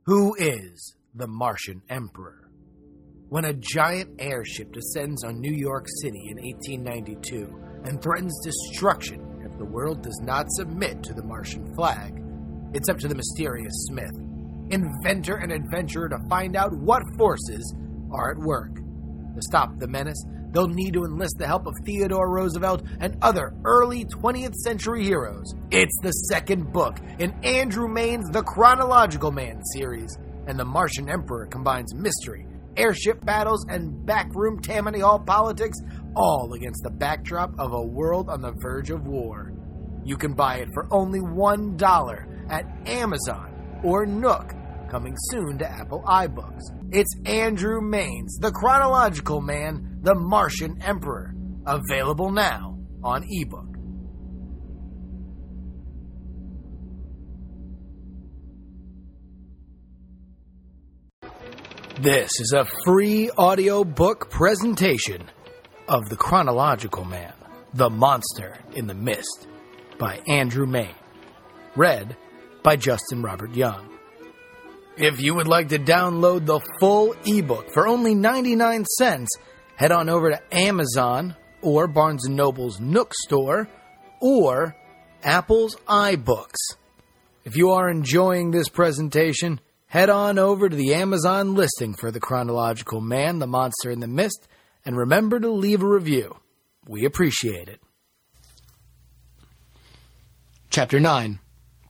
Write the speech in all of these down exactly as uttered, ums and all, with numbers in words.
Who is the Martian Emperor? When a giant airship descends on New York City in eighteen ninety-two and threatens destruction if the world does not submit to the Martian flag, it's up to the mysterious Smith, inventor and adventurer, to find out what forces are at work. To stop the menace, they'll need to enlist the help of Theodore Roosevelt and other early twentieth century heroes. It's the second book in Andrew Mayne's The Chronological Man series, and the Martian Emperor combines mystery, airship battles, and backroom Tammany Hall politics, all against the backdrop of a world on the verge of war. You can buy it for only one dollar at Amazon or Nook, coming soon to Apple iBooks. It's Andrew Mayne's The Chronological Man, The Martian Emperor, available now on ebook. This is a free audiobook presentation of The Chronological Man, The Monster in the Mist, by Andrew Mayne. Read by Justin Robert Young. If you would like to download the full ebook for only ninety-nine cents, head on over to Amazon or Barnes and Noble's Nook store or Apple's iBooks. If you are enjoying this presentation, head on over to the Amazon listing for The Chronological Man, The Monster in the Mist, and remember to leave a review. We appreciate it. Chapter nine.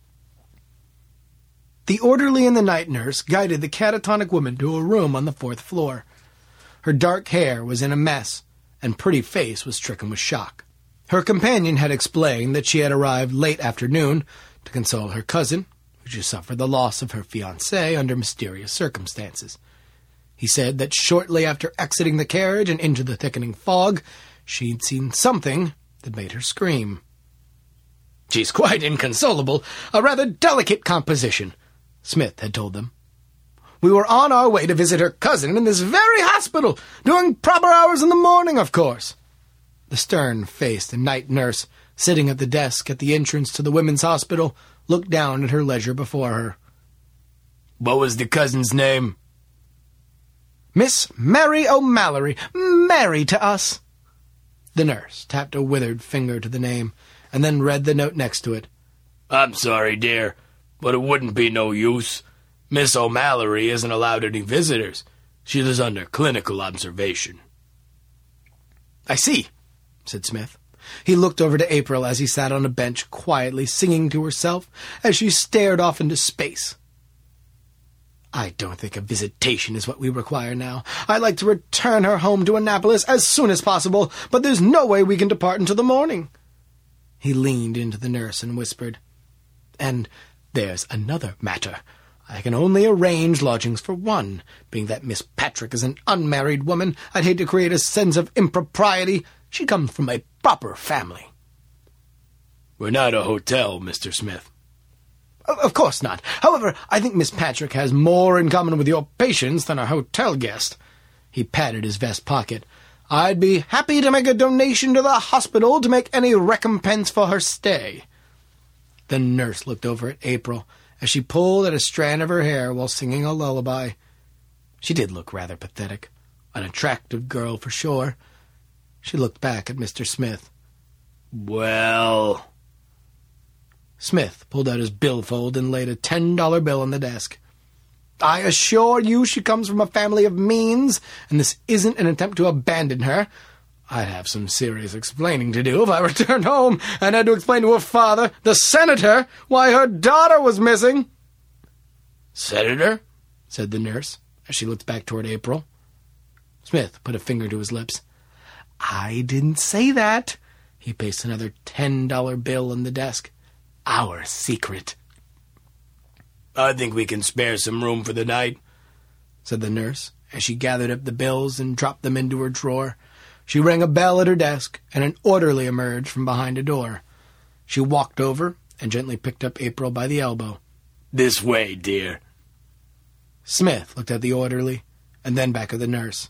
The orderly and the night nurse guided the catatonic woman to a room on the fourth floor. Her dark hair was in a mess, and pretty face was stricken with shock. Her companion had explained that she had arrived late afternoon to console her cousin, who just suffered the loss of her fiancé under mysterious circumstances. He said that shortly after exiting the carriage and into the thickening fog, she'd seen something that made her scream. "She's quite inconsolable, a rather delicate composition," Smith had told them. "We were on our way to visit her cousin in this very hospital, doing proper hours in the morning, of course." The stern-faced night nurse, sitting at the desk at the entrance to the women's hospital, looked down at her ledger before her. "What was the cousin's name?" "Miss Mary O'Mallory, married to us." The nurse tapped a withered finger to the name, and then read the note next to it. "I'm sorry, dear, but it wouldn't be no use. Miss O'Mallory isn't allowed any visitors. She is under clinical observation." "I see," said Smith. He looked over to April as he sat on a bench quietly singing to herself as she stared off into space. "I don't think a visitation is what we require now. I'd like to return her home to Annapolis as soon as possible, but there's no way we can depart until the morning." He leaned into the nurse and whispered, "And there's another matter. I can only arrange lodgings for one. Being that Miss Patrick is an unmarried woman, I'd hate to create a sense of impropriety. She comes from a proper family." "We're not a hotel, Mister Smith." "Of course not. However, I think Miss Patrick has more in common with your patients than a hotel guest." He patted his vest pocket. "I'd be happy to make a donation to the hospital to make any recompense for her stay." The nurse looked over at April as she pulled at a strand of her hair while singing a lullaby. She did look rather pathetic. An attractive girl, for sure. She looked back at Mister Smith. "Well..." Smith pulled out his billfold and laid a ten-dollar bill on the desk. "I assure you she comes from a family of means, and this isn't an attempt to abandon her. I'd have some serious explaining to do if I returned home and had to explain to her father, the senator, why her daughter was missing." "Senator?" said the nurse, as she looked back toward April. Smith put a finger to his lips. "I didn't say that." He pasted another ten-dollar bill on the desk. "Our secret." "I think we can spare some room for the night," said the nurse, as she gathered up the bills and dropped them into her drawer. She rang a bell at her desk, and an orderly emerged from behind a door. She walked over and gently picked up April by the elbow. "This way, dear." Smith looked at the orderly, and then back at the nurse.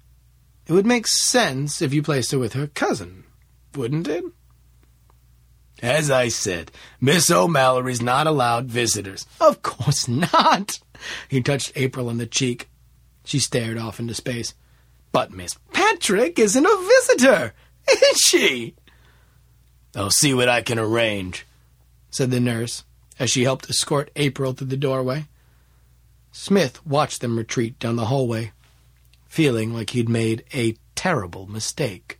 "It would make sense if you placed her with her cousin, wouldn't it?" As I said, Miss O'Mallory's not allowed visitors. Of course not. He touched April on the cheek. She stared off into space. But Miss Patrick isn't a visitor, is she? I'll see what I can arrange, said the nurse, as she helped escort April through the doorway. Smith watched them retreat down the hallway, feeling like he'd made a terrible mistake.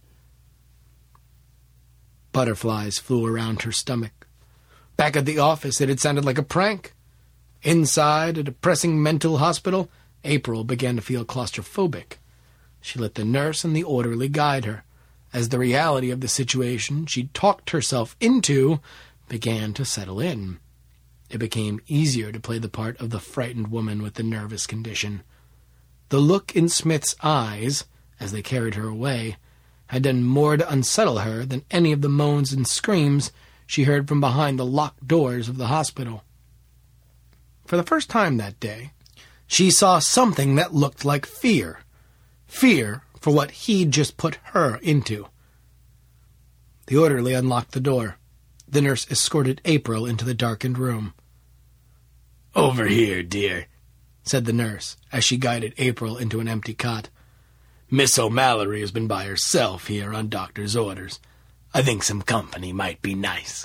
Butterflies flew around her stomach. Back at the office, it had sounded like a prank. Inside a depressing mental hospital, April began to feel claustrophobic. She let the nurse and the orderly guide her, as the reality of the situation she'd talked herself into began to settle in. It became easier to play the part of the frightened woman with the nervous condition. The look in Smith's eyes, as they carried her away, had done more to unsettle her than any of the moans and screams she heard from behind the locked doors of the hospital. For the first time that day, she saw something that looked like fear. Fear for what he'd just put her into. The orderly unlocked the door. The nurse escorted April into the darkened room. "Over here, dear," said the nurse, as she guided April into an empty cot. "Miss O'Mallory has been by herself here on doctor's orders. I think some company might be nice."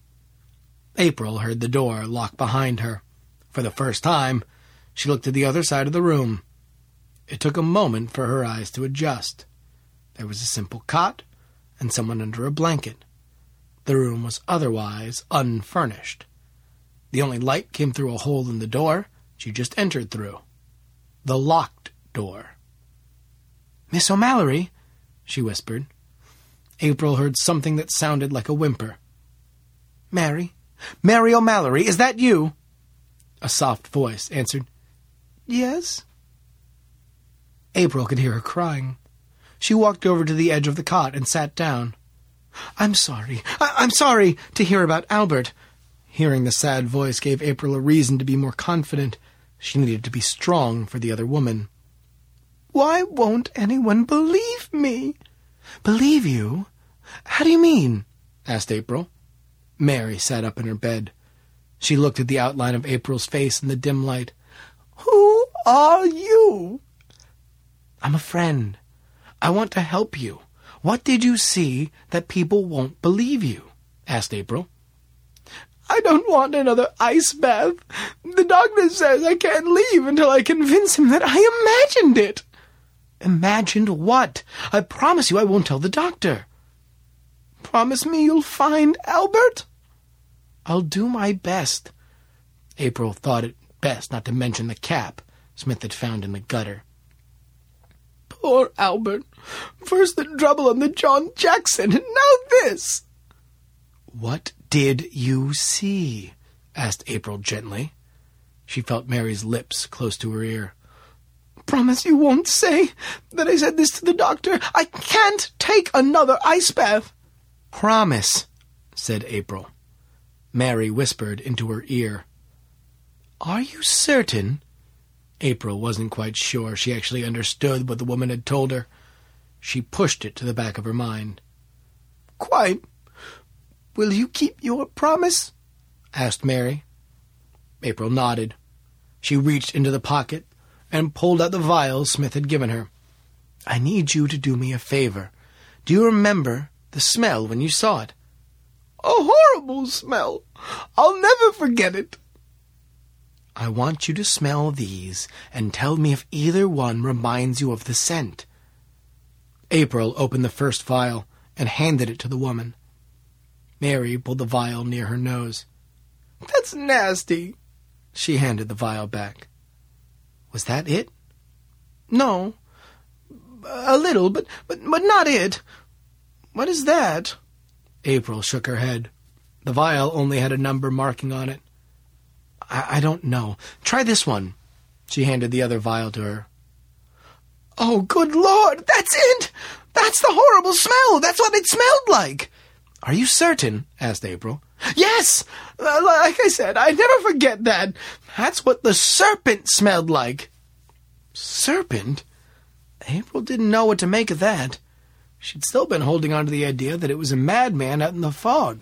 April heard the door lock behind her. For the first time, she looked at the other side of the room. It took a moment for her eyes to adjust. There was a simple cot and someone under a blanket. The room was otherwise unfurnished. The only light came through a hole in the door she just entered through. The locked door. "Miss O'Mallory," she whispered. April heard something that sounded like a whimper. "Mary? Mary O'Mallory, is that you?" A soft voice answered, "Yes." April could hear her crying. She walked over to the edge of the cot and sat down. "I'm sorry. I- I'm sorry to hear about Albert." Hearing the sad voice gave April a reason to be more confident. She needed to be strong for the other woman. "Why won't anyone believe me?" "Believe you? How do you mean?" asked April. Mary sat up in her bed. She looked at the outline of April's face in the dim light. "Who are you?" "I'm a friend. I want to help you. What did you see that people won't believe you?" asked April. "I don't want another ice bath. The doctor says I can't leave until I convince him that I imagined it." "Imagined what? I promise you I won't tell the doctor." "Promise me you'll find Albert?" "I'll do my best." April thought it best not to mention the cap Smith had found in the gutter. "Poor Albert. First the trouble on the John Jackson, and now this." "What did you see?" asked April gently. She felt Mary's lips close to her ear. "Promise you won't say that I said this to the doctor. I can't take another ice bath." "Promise," said April. Mary whispered into her ear. "Are you certain?" April wasn't quite sure she actually understood what the woman had told her. She pushed it to the back of her mind. "Quite. Will you keep your promise?" asked Mary. April nodded. She reached into the pocket and pulled out the vial Smith had given her. "I need you to do me a favor. Do you remember the smell when you saw it?" "A horrible smell. I'll never forget it." "I want you to smell these and tell me if either one reminds you of the scent." April opened the first vial and handed it to the woman. Mary pulled the vial near her nose. "That's nasty." She handed the vial back. "Was that it?" "No. A little, but, but, but not it. What is that?" April shook her head. The vial only had a number marking on it. I, I don't know. Try this one." She handed the other vial to her. "Oh, good Lord, that's it! That's the horrible smell! That's what it smelled like!" "Are you certain?" asked April. "Yes! Uh, like I said, I never forget that. That's what the serpent smelled like." "Serpent?" April didn't know what to make of that. She'd still been holding on to the idea that it was a madman out in the fog,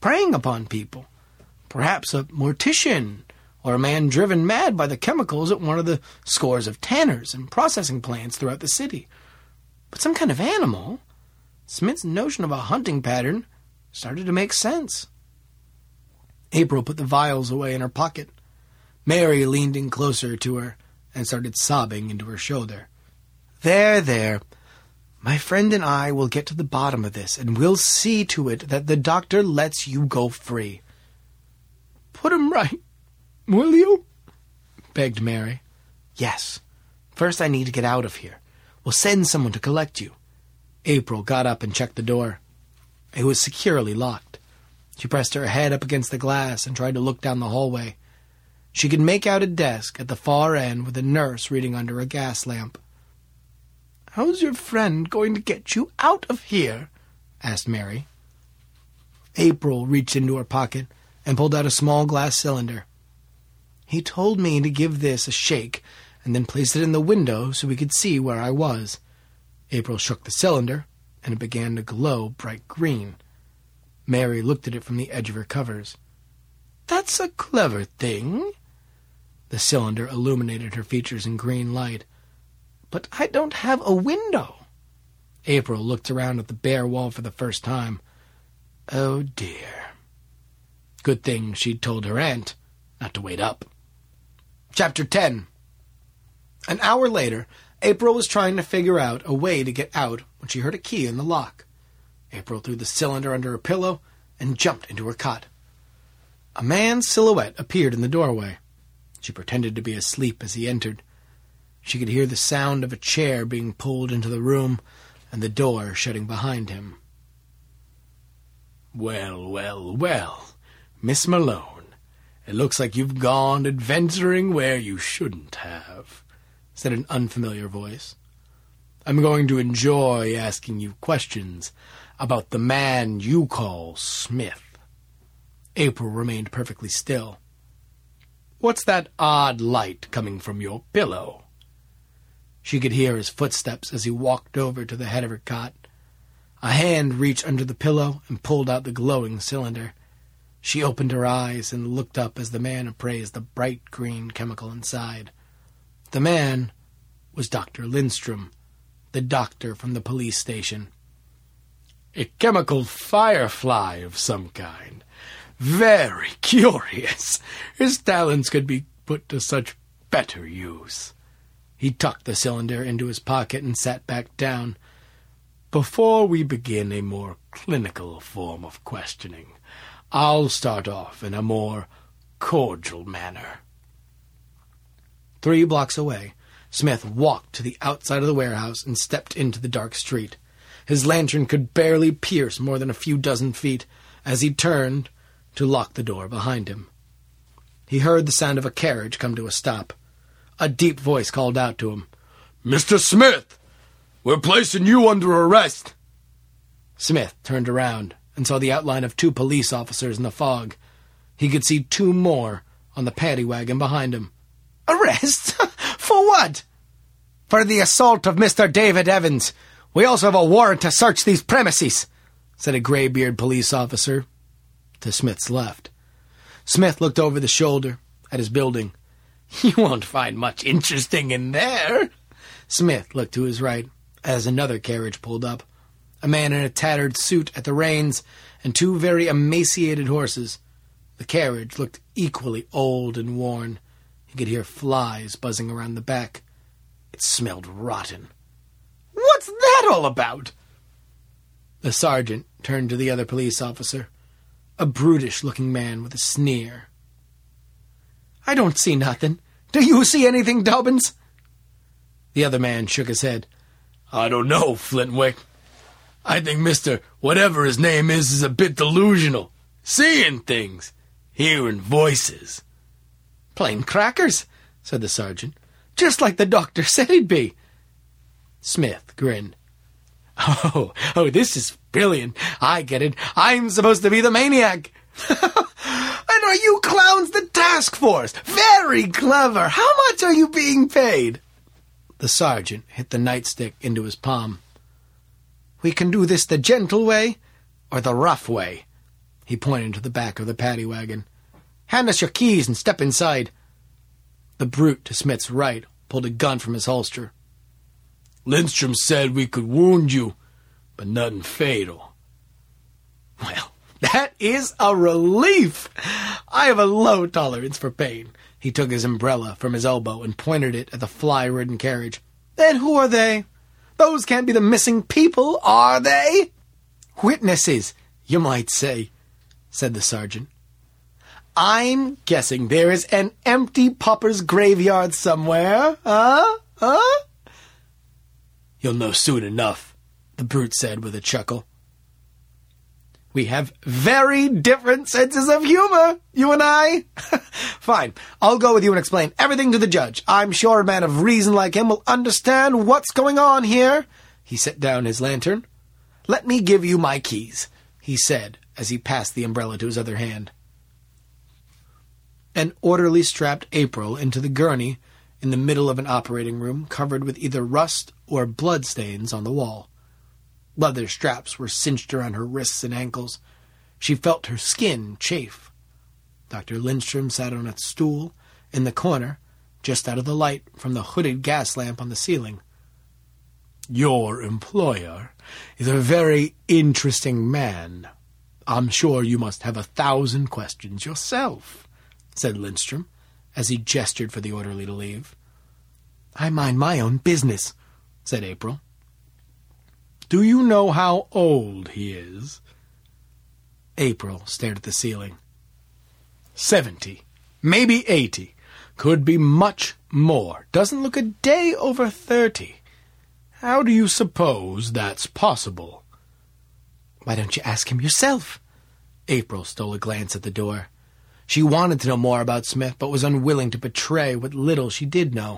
preying upon people. Perhaps a mortician, or a man driven mad by the chemicals at one of the scores of tanners and processing plants throughout the city. But some kind of animal? Smith's notion of a hunting pattern started to make sense. April put the vials away in her pocket. Mary leaned in closer to her and started sobbing into her shoulder. There, there. My friend and I will get to the bottom of this, and we'll see to it that the doctor lets you go free. Put him right, will you? Begged Mary. Yes. First I need to get out of here. We'll send someone to collect you. April got up and checked the door. It was securely locked. She pressed her head up against the glass and tried to look down the hallway. She could make out a desk at the far end with a nurse reading under a gas lamp. How's your friend going to get you out of here? Asked Mary. April reached into her pocket and pulled out a small glass cylinder. He told me to give this a shake and then place it in the window so we could see where I was. April shook the cylinder, and it began to glow bright green. Mary looked at it from the edge of her covers. That's a clever thing. The cylinder illuminated her features in green light. But I don't have a window. April looked around at the bare wall for the first time. Oh, dear. Good thing she'd told her aunt not to wait up. Chapter ten. An hour later, April was trying to figure out a way to get out when she heard a key in the lock. April threw the cylinder under her pillow and jumped into her cot. A man's silhouette appeared in the doorway. She pretended to be asleep as he entered. She could hear the sound of a chair being pulled into the room and the door shutting behind him. Well, well, well, Miss Malone, it looks like you've gone adventuring where you shouldn't have, said an unfamiliar voice. I'm going to enjoy asking you questions about the man you call Smith. April remained perfectly still. What's that odd light coming from your pillow? She could hear his footsteps as he walked over to the head of her cot. A hand reached under the pillow and pulled out the glowing cylinder. She opened her eyes and looked up as the man appraised the bright green chemical inside. The man was Doctor Lindstrom, the doctor from the police station. A chemical firefly of some kind. Very curious. His talents could be put to such better use. He tucked the cylinder into his pocket and sat back down. Before we begin a more clinical form of questioning, I'll start off in a more cordial manner. Three blocks away, Smith walked to the outside of the warehouse and stepped into the dark street. His lantern could barely pierce more than a few dozen feet as he turned to lock the door behind him. He heard the sound of a carriage come to a stop. A deep voice called out to him, Mister Smith, we're placing you under arrest. Smith turned around and saw the outline of two police officers in the fog. He could see two more on the paddy wagon behind him. Arrest? For what? For the assault of Mister David Evans. We also have a warrant to search these premises, said a graybeard police officer to Smith's left. Smith looked over the shoulder at his building. You won't find much interesting in there. Smith looked to his right as another carriage pulled up. A man in a tattered suit at the reins and two very emaciated horses. The carriage looked equally old and worn. He could hear flies buzzing around the back. It smelled rotten. What's that all about? The sergeant turned to the other police officer, a brutish-looking man with a sneer. I don't see nothing. Do you see anything, Dobbins? The other man shook his head. I don't know, Flintwick. I think Mister Whatever his name is is a bit delusional. Seeing things. Hearing voices. Plain crackers, said the sergeant. Just like the doctor said he'd be. Smith grinned. Oh, oh, this is brilliant. I get it. I'm supposed to be the maniac. And are you clowns the task force? Very clever. How much are you being paid? The sergeant hit the nightstick into his palm. We can do this the gentle way or the rough way. He pointed to the back of the paddy wagon. "Hand us your keys and step inside." The brute to Smith's right pulled a gun from his holster. "Lindstrom said we could wound you, but nothing fatal." "Well, that is a relief. I have a low tolerance for pain." He took his umbrella from his elbow and pointed it at the fly-ridden carriage. "Then who are they? Those can't be the missing people, are they?" "Witnesses, you might say," said the sergeant. "I'm guessing there is an empty pauper's graveyard somewhere, huh? Huh?" "You'll know soon enough," the brute said with a chuckle. "We have very different senses of humor, you and I." "Fine, I'll go with you and explain everything to the judge. I'm sure a man of reason like him will understand what's going on here." He set down his lantern. "Let me give you my keys," he said as he passed the umbrella to his other hand. An orderly strapped April into the gurney in the middle of an operating room covered with either rust or blood stains on the wall. Leather straps were cinched around her wrists and ankles. She felt her skin chafe. Doctor Lindstrom sat on a stool in the corner, just out of the light from the hooded gas lamp on the ceiling. "Your employer is a very interesting man. I'm sure you must have a thousand questions yourself," said Lindstrom, as he gestured for the orderly to leave. "I mind my own business," said April. "Do you know how old he is?" April stared at the ceiling. Seventy, maybe eighty. Could be much more. Doesn't look a day over thirty. How do you suppose that's possible?" "Why don't you ask him yourself?" April stole a glance at the door. She wanted to know more about Smith, but was unwilling to betray what little she did know.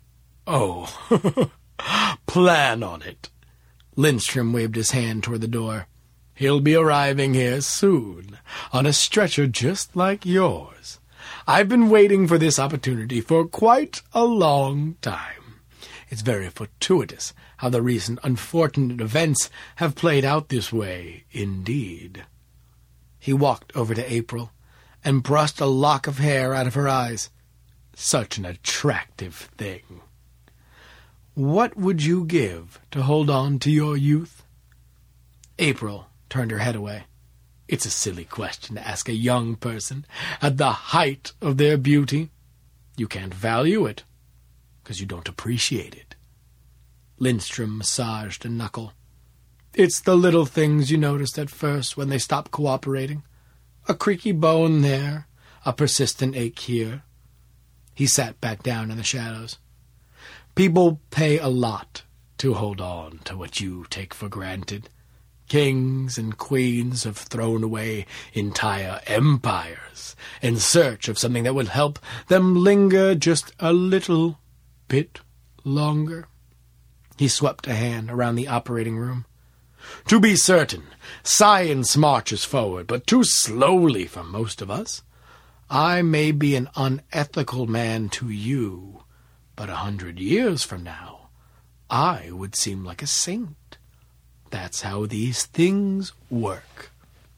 "Oh, plan on it." Lindstrom waved his hand toward the door. "He'll be arriving here soon, on a stretcher just like yours. I've been waiting for this opportunity for quite a long time. It's very fortuitous how the recent unfortunate events have played out this way, indeed." He walked over to April and brushed a lock of hair out of her eyes. "Such an attractive thing. What would you give to hold on to your youth?" April turned her head away. "It's a silly question to ask a young person at the height of their beauty. You can't value it, because you don't appreciate it." Lindstrom massaged a knuckle. "It's the little things you noticed at first when they stop cooperating. A creaky bone there, a persistent ache here." He sat back down in the shadows. "People pay a lot to hold on to what you take for granted. Kings and queens have thrown away entire empires in search of something that would help them linger just a little bit longer." He swept a hand around the operating room. "To be certain, science marches forward, but too slowly for most of us. I may be an unethical man to you, but a hundred years from now, I would seem like a saint. That's how these things work.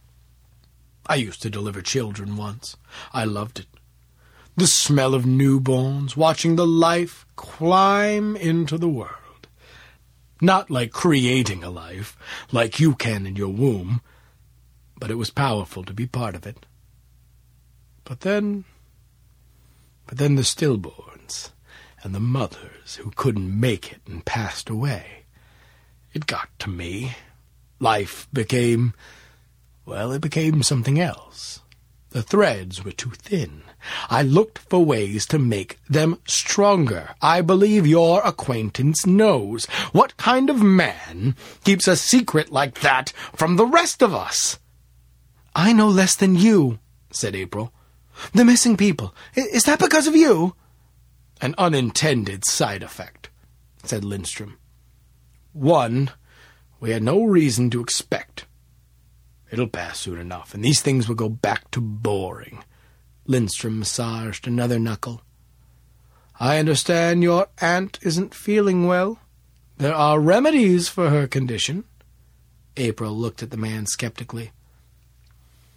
I used to deliver children once. I loved it. The smell of newborns, watching the life climb into the world. Not like creating a life, like you can in your womb, but it was powerful to be part of it. But then, but then the stillborns, and the mothers who couldn't make it and passed away. It got to me. Life became, well, it became something else. The threads were too thin. I looked for ways to make them stronger. I believe your acquaintance knows. What kind of man keeps a secret like that from the rest of us?" "I know less than you," said April. "The missing people, is that because of you?" "An unintended side effect," said Lindstrom. "One we had no reason to expect. It'll pass soon enough, and these things will go back to boring." Lindstrom massaged another knuckle. "I understand your aunt isn't feeling well. There are remedies for her condition." April looked at the man skeptically.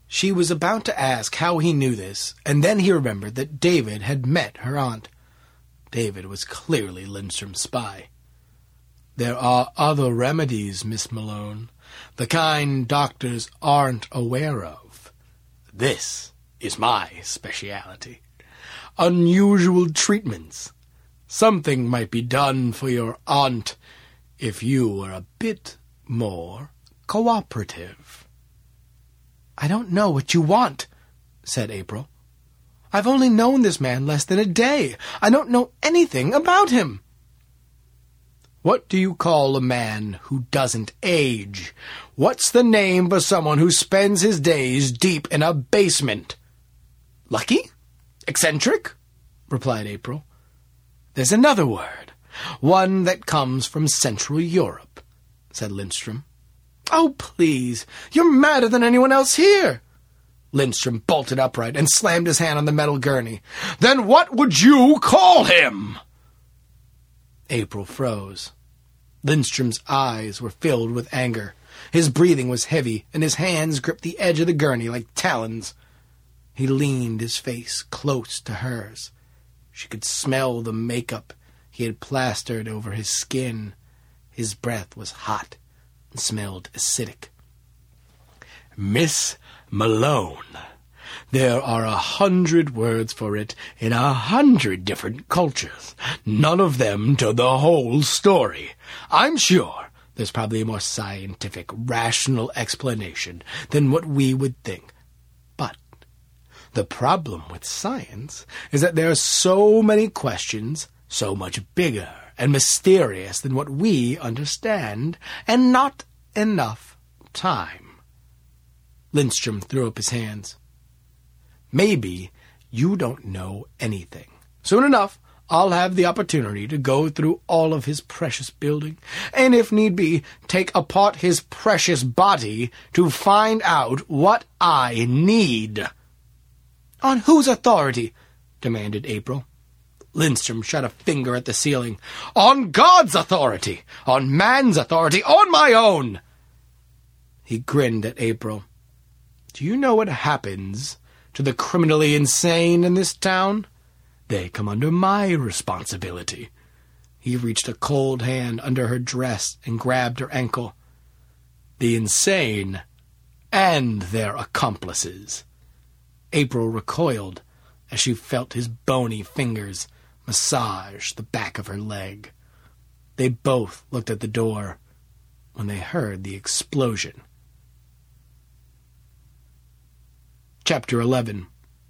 She was about to ask how he knew this, and then he remembered that David had met her aunt. David was clearly Lindstrom's spy. "There are other remedies, Miss Malone, the kind doctors aren't aware of. This is my specialty. Unusual treatments. Something might be done for your aunt if you were a bit more cooperative." "I don't know what you want," said April. "I've only known this man less than a day. I don't know anything about him." "What do you call a man who doesn't age? What's the name for someone who spends his days deep in a basement?" "Lucky? Eccentric?" replied April. "There's another word, one that comes from Central Europe," said Lindstrom. "Oh, please, you're madder than anyone else here." Lindstrom bolted upright and slammed his hand on the metal gurney. "Then what would you call him?" April froze. Lindstrom's eyes were filled with anger. His breathing was heavy, and his hands gripped the edge of the gurney like talons. He leaned his face close to hers. She could smell the makeup he had plastered over his skin. His breath was hot and smelled acidic. "Miss Malone, there are a hundred words for it in a hundred different cultures, none of them to the whole story. I'm sure there's probably a more scientific, rational explanation than what we would think. But the problem with science is that there are so many questions, so much bigger and mysterious than what we understand, and not enough time." Lindstrom threw up his hands. "Maybe you don't know anything. Soon enough, I'll have the opportunity to go through all of his precious building, and if need be, take apart his precious body to find out what I need." "On whose authority?" demanded April. Lindstrom shot a finger at the ceiling. "On God's authority! On man's authority! On my own!" He grinned at April. "Do you know what happens to the criminally insane in this town? They come under my responsibility." He reached a cold hand under her dress and grabbed her ankle. "The insane and their accomplices." April recoiled as she felt his bony fingers massage the back of her leg. They both looked at the door when they heard the explosion. Chapter eleven.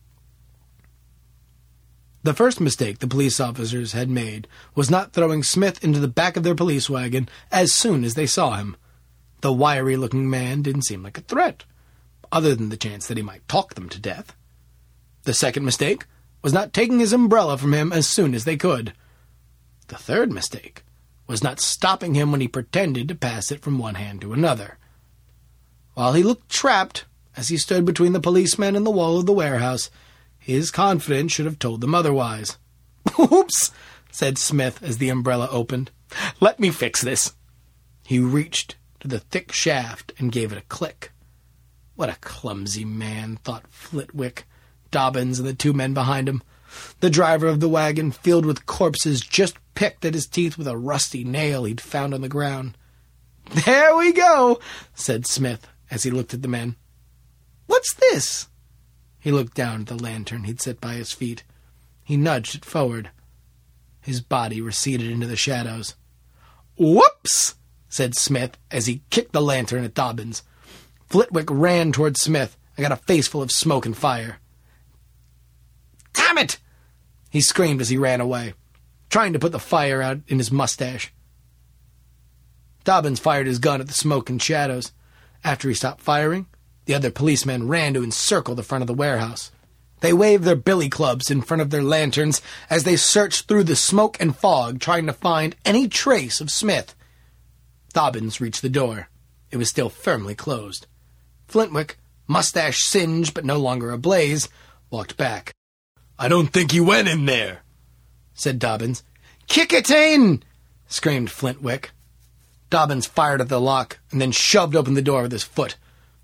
The first mistake the police officers had made was not throwing Smith into the back of their police wagon as soon as they saw him. The wiry-looking man didn't seem like a threat, other than the chance that he might talk them to death. The second mistake was not taking his umbrella from him as soon as they could. The third mistake was not stopping him when he pretended to pass it from one hand to another. While he looked trapped as he stood between the policemen and the wall of the warehouse, his confidence should have told them otherwise. "Oops," said Smith as the umbrella opened. "Let me fix this." He reached to the thick shaft and gave it a click. What a clumsy man, thought Flitwick, Dobbins, and the two men behind him. The driver of the wagon, filled with corpses, just picked at his teeth with a rusty nail he'd found on the ground. "There we go," said Smith as he looked at the men. "What's this?" He looked down at the lantern he'd set by his feet. He nudged it forward. His body receded into the shadows. "Whoops!" said Smith as he kicked the lantern at Dobbins. Flitwick ran toward Smith and got a face full of smoke and fire. "Damn it!" he screamed as he ran away, trying to put the fire out in his mustache. Dobbins fired his gun at the smoke and shadows. After he stopped firing, the other policemen ran to encircle the front of the warehouse. They waved their billy clubs in front of their lanterns as they searched through the smoke and fog, trying to find any trace of Smith. Dobbins reached the door. It was still firmly closed. Flitwick, mustache singed but no longer ablaze, walked back. "I don't think he went in there," said Dobbins. "Kick it in!" screamed Flitwick. Dobbins fired at the lock and then shoved open the door with his foot.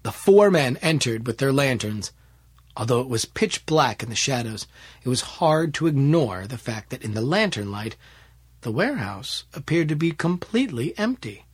The four men entered with their lanterns. Although it was pitch black in the shadows, it was hard to ignore the fact that in the lantern light, the warehouse appeared to be completely empty.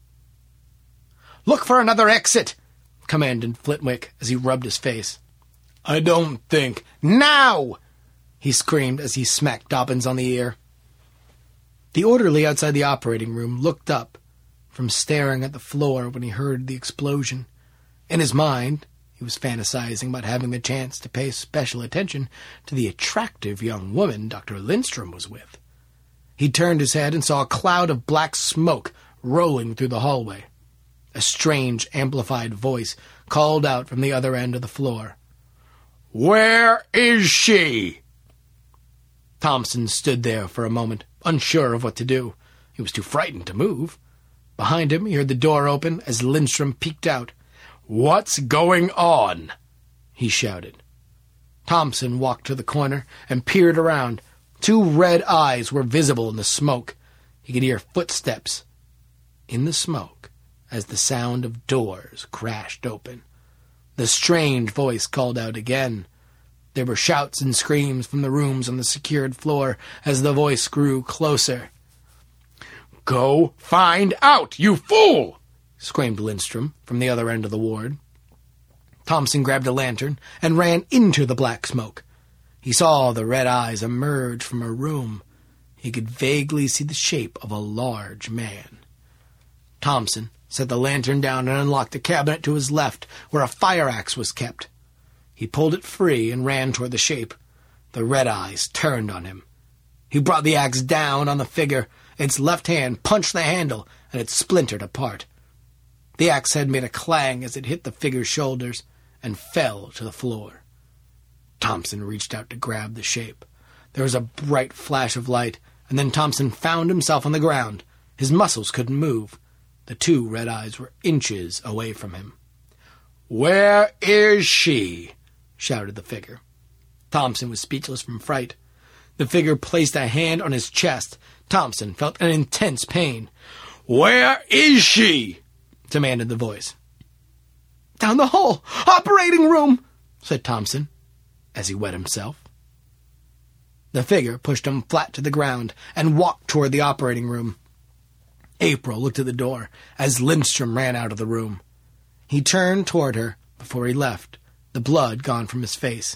"Look for another exit!" commanded Flitwick as he rubbed his face. "I don't think—" "Now!" he screamed as he smacked Dobbins on the ear. The orderly outside the operating room looked up from staring at the floor when he heard the explosion. In his mind, he was fantasizing about having the chance to pay special attention to the attractive young woman Doctor Lindstrom was with. He turned his head and saw a cloud of black smoke rolling through the hallway. A strange, amplified voice called out from the other end of the floor. "Where is she?" Thompson stood there for a moment, unsure of what to do. He was too frightened to move. Behind him, he heard the door open as Lindstrom peeked out. "What's going on?" he shouted. Thompson walked to the corner and peered around. Two red eyes were visible in the smoke. He could hear footsteps in the smoke as the sound of doors crashed open. The strange voice called out again. There were shouts and screams from the rooms on the secured floor as the voice grew closer. "Go find out, you fool!" screamed Lindstrom from the other end of the ward. Thompson grabbed a lantern and ran into the black smoke. He saw the red eyes emerge from a room. He could vaguely see the shape of a large man. Thompson set the lantern down and unlocked a cabinet to his left where a fire axe was kept. He pulled it free and ran toward the shape. The red eyes turned on him. He brought the axe down on the figure. Its left hand punched the handle, and it splintered apart. The axe head made a clang as it hit the figure's shoulders and fell to the floor. Thompson reached out to grab the shape. There was a bright flash of light, and then Thompson found himself on the ground. His muscles couldn't move. The two red eyes were inches away from him. "Where is she?" shouted the figure. Thompson was speechless from fright. The figure placed a hand on his chest. Thompson felt an intense pain. "Where is she?" demanded the voice. "Down the hall! Operating room!" said Thompson, as he wet himself. The figure pushed him flat to the ground and walked toward the operating room. April looked at the door as Lindstrom ran out of the room. He turned toward her before he left, the blood gone from his face.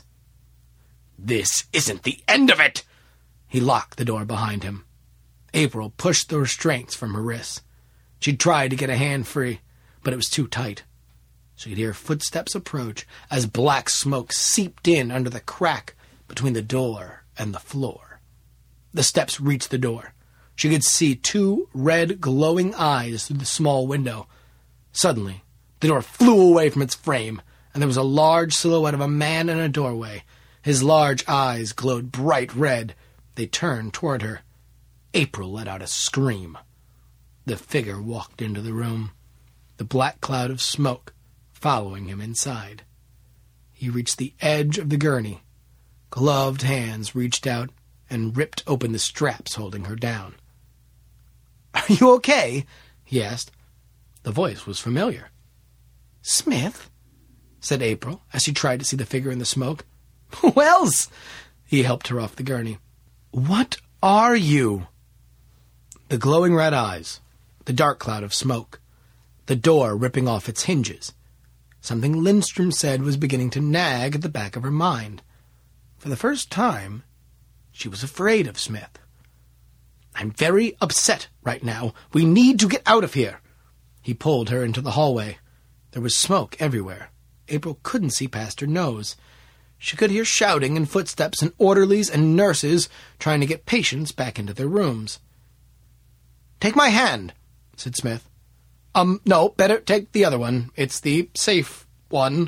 "This isn't the end of it!" He locked the door behind him. April pushed the restraints from her wrists. She tried to get a hand free, but it was too tight. She could hear footsteps approach as black smoke seeped in under the crack between the door and the floor. The steps reached the door. She could see two red, glowing eyes through the small window. Suddenly, the door flew away from its frame, and there was a large silhouette of a man in a doorway. His large eyes glowed bright red. They turned toward her. April let out a scream. The figure walked into the room, the black cloud of smoke following him inside. He reached the edge of the gurney. Gloved hands reached out and ripped open the straps holding her down. "Are you okay?" he asked. The voice was familiar. "Smith?" said April as she tried to see the figure in the smoke. "Who else?" He helped her off the gurney. "What are you?" The glowing red eyes, the dark cloud of smoke, the door ripping off its hinges. Something Lindstrom said was beginning to nag at the back of her mind. For the first time, she was afraid of Smith. "I'm very upset right now. We need to get out of here." He pulled her into the hallway. There was smoke everywhere. April couldn't see past her nose. She could hear shouting and footsteps and orderlies and nurses trying to get patients back into their rooms. "Take my hand," said Smith. Um, no, better take the other one. It's the safe one."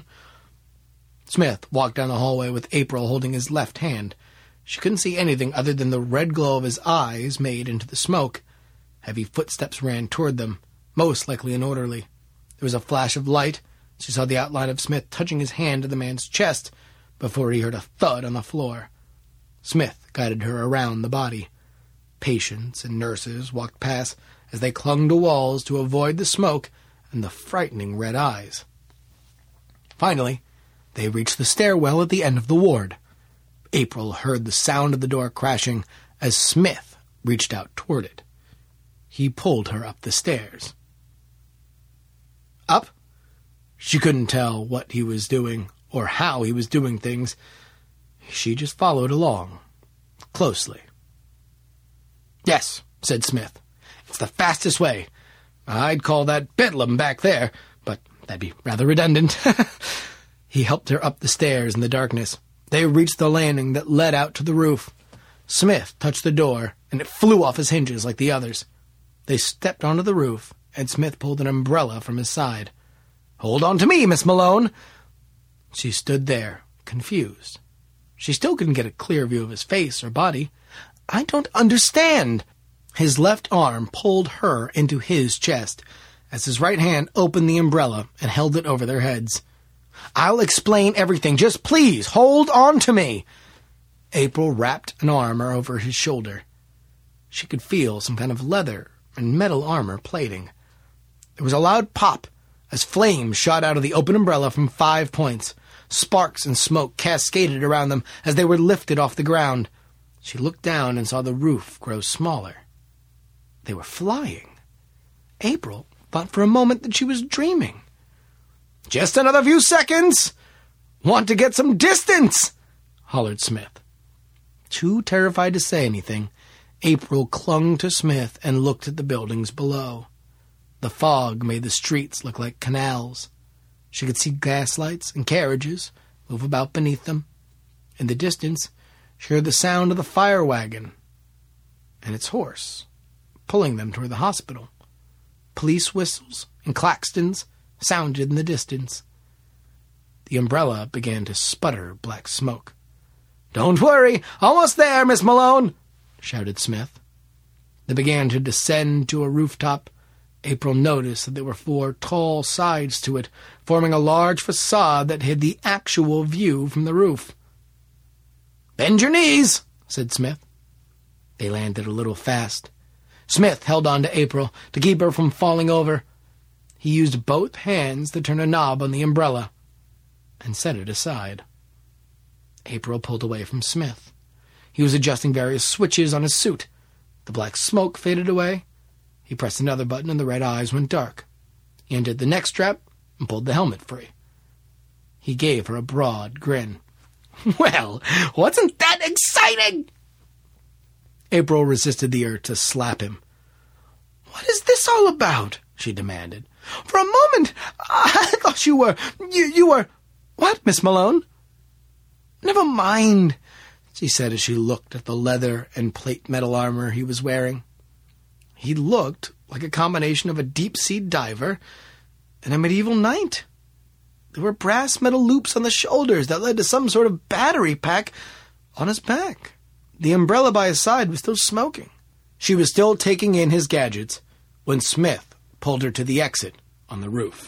Smith walked down the hallway with April holding his left hand. She couldn't see anything other than the red glow of his eyes made into the smoke. Heavy footsteps ran toward them, most likely an orderly. There was a flash of light. She saw the outline of Smith touching his hand to the man's chest before he heard a thud on the floor. Smith guided her around the body. Patients and nurses walked past as they clung to walls to avoid the smoke and the frightening red eyes. Finally, they reached the stairwell at the end of the ward. April heard the sound of the door crashing as Smith reached out toward it. He pulled her up the stairs. Up? She couldn't tell what he was doing or how he was doing things. She just followed along, closely. Yes, said Smith. It's the fastest way. I'd call that bedlam back there, but that'd be rather redundant. He helped her up the stairs in the darkness. They reached the landing that led out to the roof. Smith touched the door, and it flew off his hinges like the others. They stepped onto the roof, and Smith pulled an umbrella from his side. Hold on to me, Miss Malone. She stood there, confused. She still couldn't get a clear view of his face or body. I don't understand. His left arm pulled her into his chest as his right hand opened the umbrella and held it over their heads. I'll explain everything. Just please hold on to me. April wrapped an arm over his shoulder. She could feel some kind of leather and metal armor plating. There was a loud pop as flames shot out of the open umbrella from five points. Sparks and smoke cascaded around them as they were lifted off the ground. She looked down and saw the roof grow smaller. They were flying. April thought for a moment that she was dreaming. Just another few seconds! Want to get some distance! Hollered Smith. Too terrified to say anything, April clung to Smith and looked at the buildings below. The fog made the streets look like canals. She could see gaslights and carriages move about beneath them. In the distance, she heard the sound of the fire wagon and its horse, pulling them toward the hospital. Police whistles and claxons sounded in the distance. The umbrella began to sputter black smoke. Don't worry, almost there, Miss Malone, shouted Smith. They began to descend to a rooftop. April noticed that there were four tall sides to it, forming a large facade that hid the actual view from the roof. Bend your knees, said Smith. They landed a little fast. Smith held on to April to keep her from falling over. He used both hands to turn a knob on the umbrella and set it aside. April pulled away from Smith. He was adjusting various switches on his suit. The black smoke faded away. He pressed another button and the red eyes went dark. He undid the neck strap and pulled the helmet free. He gave her a broad grin. Well, wasn't that exciting? April resisted the urge to slap him. What is this all about? She demanded. For a moment, I thought you were... You, you were... What, Miss Malone? Never mind, she said as she looked at the leather and plate metal armor he was wearing. He looked like a combination of a deep-sea diver and a medieval knight. There were brass metal loops on the shoulders that led to some sort of battery pack on his back. The umbrella by his side was still smoking. She was still taking in his gadgets when Smith pulled her to the exit on the roof.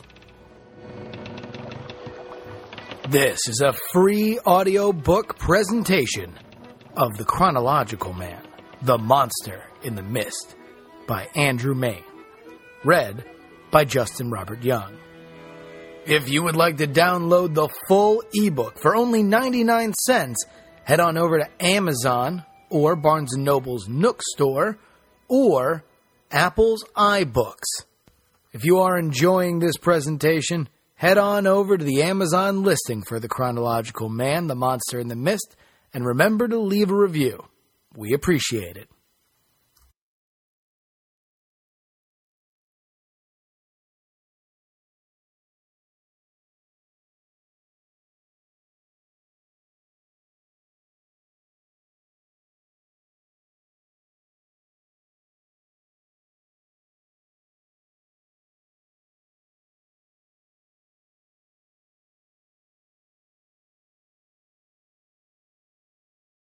This is a free audiobook presentation of The Chronological Man, The Monster in the Mist, by Andrew Mayne. Read by Justin Robert Young. If you would like to download the full ebook for only ninety-nine cents, head on over to Amazon or Barnes and Noble's Nook store or Apple's iBooks. If you are enjoying this presentation, head on over to the Amazon listing for The Chronological Man, The Monster in the Mist, and remember to leave a review. We appreciate it.